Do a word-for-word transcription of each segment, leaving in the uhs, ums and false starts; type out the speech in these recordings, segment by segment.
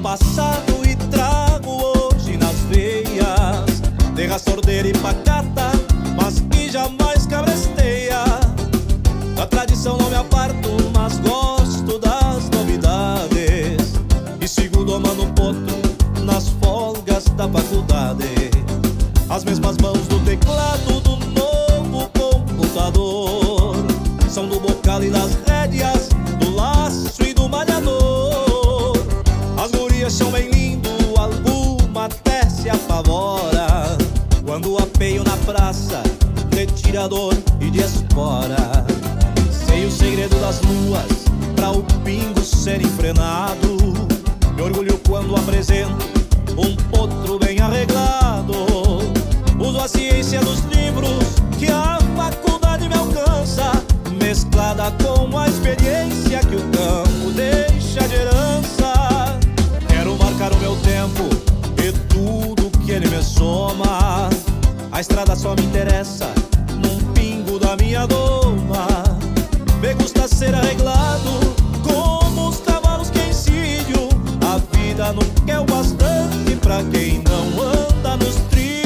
passado e trago hoje nas veias. Terra sordeira e pacata, mas que jamais cabresteia. Da tradição não me aparto, mas gosto das novidades. E sigo domando potro nas folgas da faculdade. As mesmas mãos do teclado do novo computador são do bocal e das rédeas, do laço e do malhador. As gurias são bem lindo, alguma até se apavora quando apeio na praça de tirador e de espora. Sei o segredo das luas pra o pingo ser enfrenado. Me orgulho quando apresento um potro bem arreglado. Uso a ciência dos livros que a faculdade me alcança, mesclada com a experiência que o campo deixa de herança. Quero marcar o meu tempo e tudo que ele me soma. A estrada só me interessa num pingo da minha doma. Me gusta ser arreglado como os cavalos que ensino. A vida nunca é o bastante pra quem não anda nos trilhos.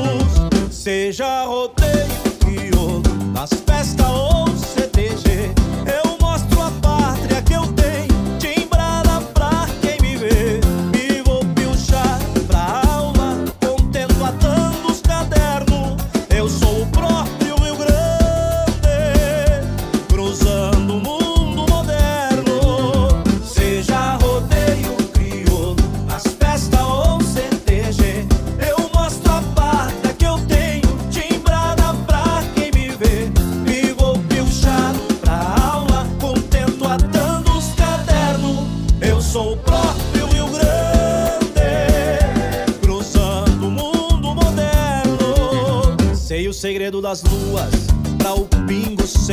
Seja rodeio, crioulo, nas festas ou C T G, eu mostro a pátria que eu tenho, timbrada pra quem me vê. E vou pilchar pra aula, contento atando os cadernos. Eu sou o próprio Rio Grande, cruzando o mundo moderno. Seja rodeio, crioulo, nas festas ou C T G, eu mostro a pátria que eu tenho, timbrada pra quem me vê. E vou pilchar pra aula, contento atando os cadernos. Eu sou o próprio Rio Grande, cruzando o mundo moderno. Sei o segredo das luas pra o pingo